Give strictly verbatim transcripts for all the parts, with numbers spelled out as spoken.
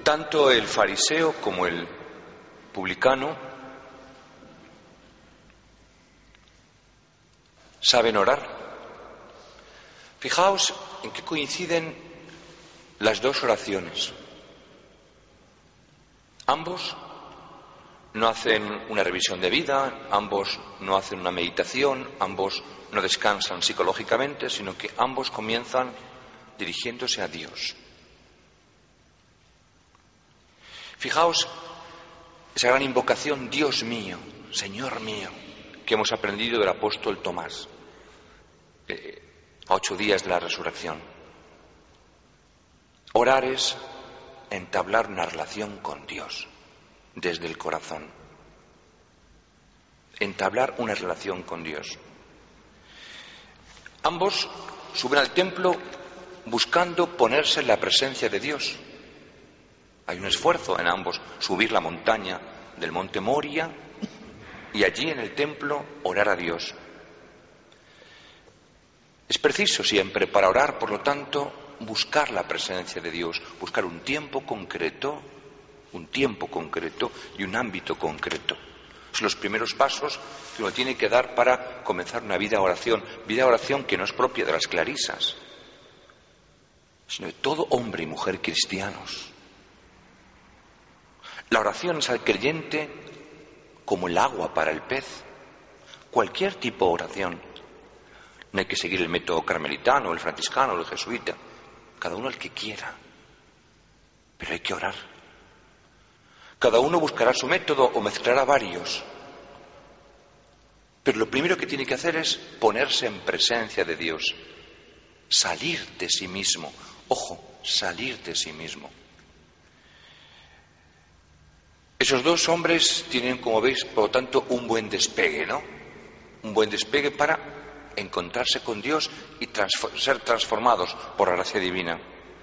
Tanto el fariseo como el publicano saben orar. Fijaos en qué coinciden las dos oraciones. Ambos no hacen una revisión de vida, ambos no hacen una meditación, ambos no descansan psicológicamente, sino que ambos comienzan dirigiéndose a Dios. Fijaos esa gran invocación, Dios mío, Señor mío, que hemos aprendido del apóstol Tomás, eh, a ocho días de la resurrección. Orar es entablar una relación con Dios desde el corazón. Entablar una relación con Dios. Ambos suben al templo buscando ponerse en la presencia de Dios. Hay un esfuerzo en ambos, subir la montaña del monte Moria y allí en el templo orar a Dios. Es preciso siempre para orar, por lo tanto, buscar la presencia de Dios, buscar un tiempo concreto, un tiempo concreto y un ámbito concreto. Son los primeros pasos que uno tiene que dar para comenzar una vida de oración, vida de oración que no es propia de las clarisas, sino de todo hombre y mujer cristianos. La oración es al creyente como el agua para el pez. Cualquier tipo de oración. No hay que seguir el método carmelitano, el franciscano, el jesuita. Cada uno el que quiera. Pero hay que orar. Cada uno buscará su método o mezclará varios. Pero lo primero que tiene que hacer es ponerse en presencia de Dios. Salir de sí mismo. Ojo, salir de sí mismo. Esos dos hombres tienen, como veis, por lo tanto, un buen despegue, ¿no? Un buen despegue para encontrarse con Dios y transfor- ser transformados por la gracia divina.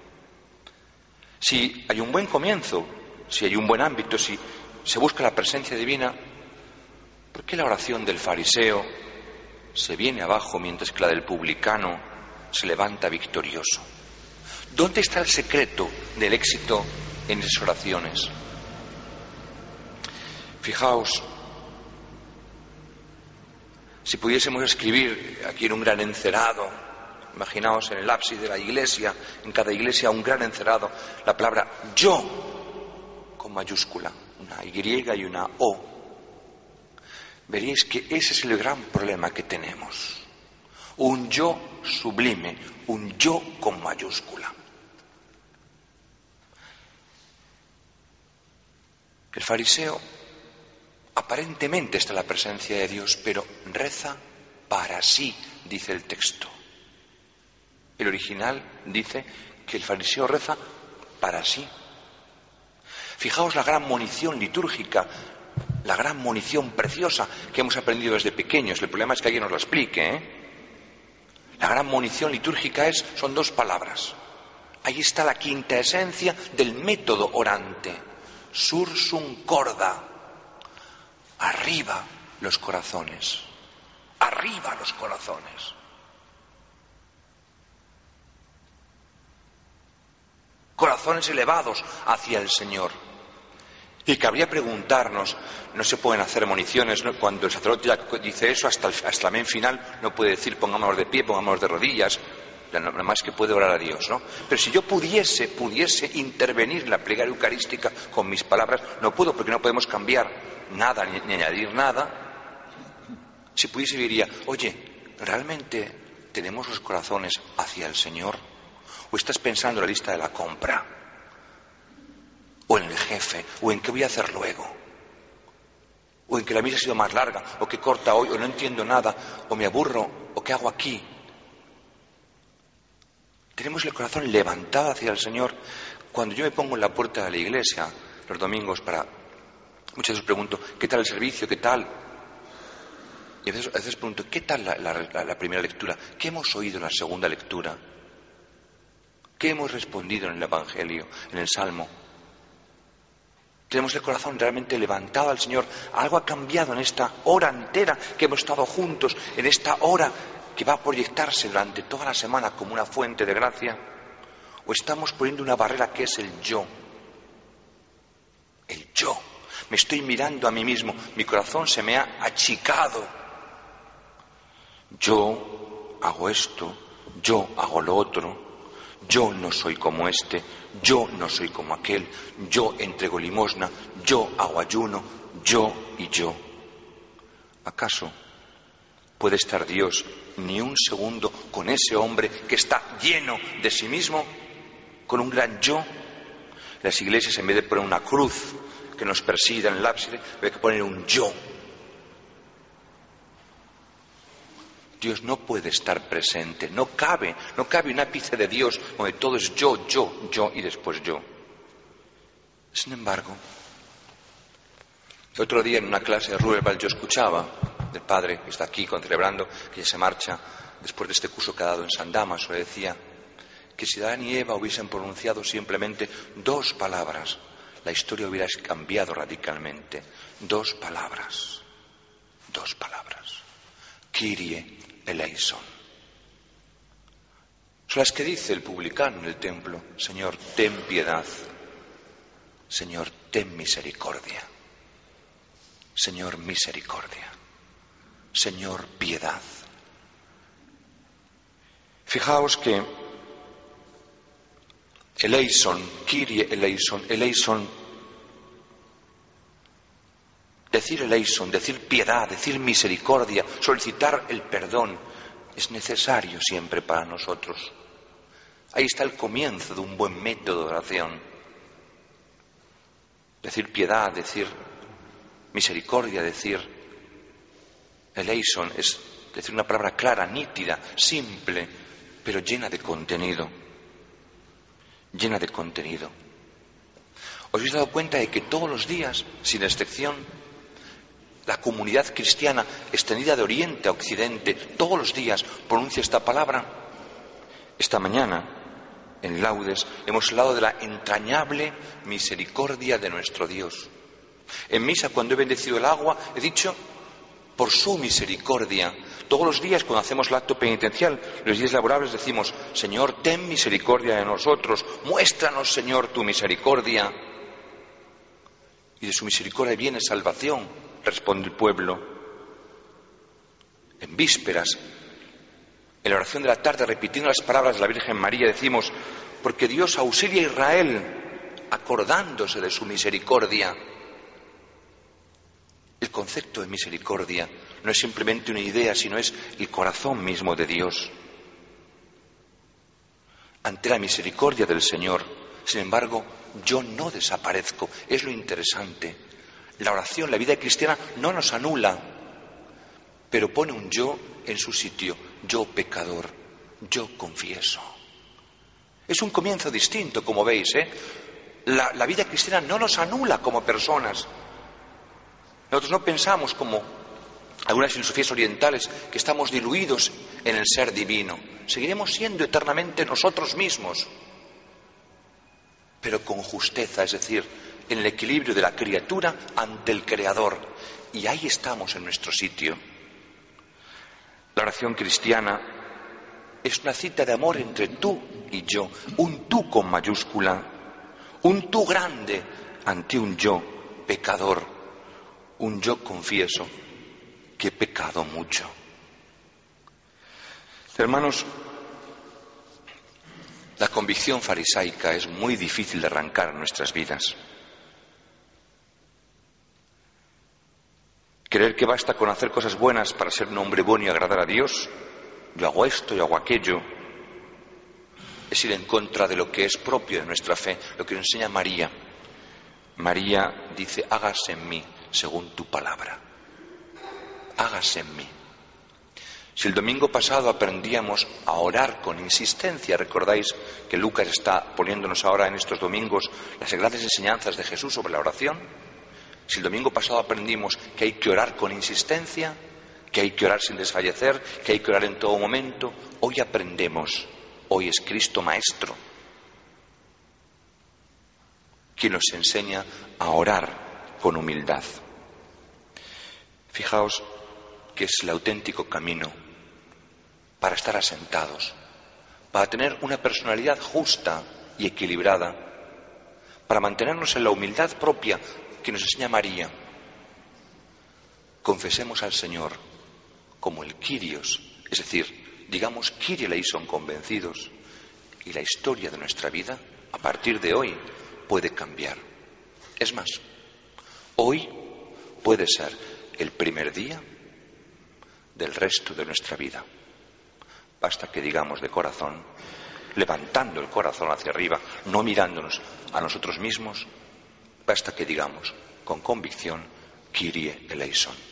Si hay un buen comienzo, si hay un buen ámbito, si se busca la presencia divina, ¿por qué la oración del fariseo se viene abajo mientras que la del publicano se levanta victorioso? ¿Dónde está el secreto del éxito en esas oraciones? Fijaos, si pudiésemos escribir aquí en un gran encerado, imaginaos en el ábside de la iglesia, en cada iglesia un gran encerado, la palabra yo con mayúscula, una Y y una O, veréis que ese es el gran problema que tenemos. Un yo sublime, un yo con mayúscula. El fariseo aparentemente está en la presencia de Dios, pero reza para sí, dice el texto. El original dice que el fariseo reza para sí. Fijaos la gran munición litúrgica, la gran munición preciosa que hemos aprendido desde pequeños. El problema es que alguien nos la explique, ¿eh? La gran munición litúrgica es, son dos palabras. Ahí está la quinta esencia del método orante. Sursum corda. Arriba los corazones. Arriba los corazones. Corazones elevados hacia el Señor. Y cabría preguntarnos, no se pueden hacer municiones, ¿no? Cuando el sacerdote ya dice eso, hasta el, hasta el amén final, no puede decir pongámonos de pie, pongámonos de rodillas, nada más que puede orar a Dios, ¿no? Pero si yo pudiese, pudiese intervenir en la plegaria eucarística con mis palabras, no puedo porque no podemos cambiar nada ni, ni añadir nada. Si pudiese diría, oye, ¿realmente tenemos los corazones hacia el Señor? ¿O estás pensando en la lista de la compra? ¿O en el jefe? ¿O en qué voy a hacer luego? ¿O en que la misa ha sido más larga? ¿O que corta hoy? ¿O no entiendo nada? ¿O me aburro? ¿O qué hago aquí? Tenemos el corazón levantado hacia el Señor. Cuando yo me pongo en la puerta de la iglesia los domingos para... Muchas veces pregunto, ¿qué tal el servicio? ¿Qué tal? Y a veces, a veces pregunto, ¿qué tal la, la, la primera lectura? ¿Qué hemos oído en la segunda lectura? ¿Qué hemos respondido en el Evangelio, en el Salmo? Tenemos el corazón realmente levantado al Señor. Algo ha cambiado en esta hora entera que hemos estado juntos, en esta hora que va a proyectarse durante toda la semana como una fuente de gracia. O estamos poniendo una barrera que es el yo. El yo. Me estoy mirando a mí mismo, mi corazón se me ha achicado. Yo hago esto, yo hago lo otro, yo no soy como este, yo no soy como aquel, yo entrego limosna, yo hago ayuno, yo y yo. ¿Acaso puede estar Dios ni un segundo con ese hombre que está lleno de sí mismo, con un gran yo? Las iglesias, en vez de poner una cruz que nos presida en el ábside, hay que poner un yo. Dios no puede estar presente, no cabe, no cabe un ápice de Dios donde todo es yo, yo, yo y después yo. Sin embargo, el otro día en una clase de Rubelbal yo escuchaba del padre que está aquí celebrando, que ya se marcha después de este curso que ha dado en San Damaso, le decía que si Adán y Eva hubiesen pronunciado simplemente dos palabras, la historia hubiera cambiado radicalmente. Dos palabras, dos palabras. Kyrie eleison. Son las que dice el publicano en el templo: Señor, ten piedad. Señor, ten misericordia. Señor, misericordia. Señor, piedad. Fijaos que eleison, Kyrie eleison, eleison, decir eleison, decir piedad, decir misericordia, solicitar el perdón, es necesario siempre para nosotros. Ahí está el comienzo de un buen método de oración. Decir piedad, decir misericordia, decir eleison, es decir una palabra clara, nítida, simple, pero llena de contenido. Llena de contenido. ¿Os habéis dado cuenta de que todos los días, sin excepción, la comunidad cristiana extendida de Oriente a Occidente, todos los días pronuncia esta palabra? Esta mañana, en Laudes, hemos hablado de la entrañable misericordia de nuestro Dios. En misa, cuando he bendecido el agua, he dicho, por su misericordia. Todos los días, cuando hacemos el acto penitencial, los días laborables, decimos: Señor, ten misericordia de nosotros, muéstranos, Señor, tu misericordia. Y de su misericordia viene salvación, responde el pueblo. En vísperas, en la oración de la tarde, repitiendo las palabras de la Virgen María, decimos: porque Dios auxilia a Israel, acordándose de su misericordia. El concepto de misericordia no es simplemente una idea, sino es el corazón mismo de Dios. Ante la misericordia del Señor, sin embargo, yo no desaparezco. Es lo interesante. La oración, la vida cristiana no nos anula, pero pone un yo en su sitio. Yo pecador, yo confieso. Es un comienzo distinto, como veis, ¿eh? La, la vida cristiana no nos anula como personas. Nosotros no pensamos como algunas filosofías orientales que estamos diluidos en el ser divino. Seguiremos siendo eternamente nosotros mismos, pero con justeza, es decir, en el equilibrio de la criatura ante el Creador. Y ahí estamos en nuestro sitio. La oración cristiana es una cita de amor entre tú y yo, un tú con mayúscula, un tú grande ante un yo pecador. Un yo confieso que he pecado mucho. Hermanos, la convicción farisaica es muy difícil de arrancar en nuestras vidas. Creer que basta con hacer cosas buenas para ser un hombre bueno y agradar a Dios, yo hago esto, yo hago aquello, es ir en contra de lo que es propio de nuestra fe, lo que nos enseña María. María dice: hágase en mí según tu palabra. Hágase en mí. Si el domingo pasado aprendíamos a orar con insistencia, recordáis que Lucas está poniéndonos ahora en estos domingos las grandes enseñanzas de Jesús sobre la oración. Si el domingo pasado aprendimos que hay que orar con insistencia, que hay que orar sin desfallecer, que hay que orar en todo momento, hoy aprendemos, hoy es Cristo Maestro quien nos enseña a orar con humildad. Fijaos que es el auténtico camino para estar asentados, para tener una personalidad justa y equilibrada, para mantenernos en la humildad propia que nos enseña María. Confesemos al Señor como el Kyrios, es decir, digamos Kyrie eleison convencidos, y la historia de nuestra vida, a partir de hoy, puede cambiar. Es más, hoy puede ser el primer día del resto de nuestra vida. Basta que digamos de corazón, levantando el corazón hacia arriba, no mirándonos a nosotros mismos, basta que digamos con convicción, Kyrie eleison.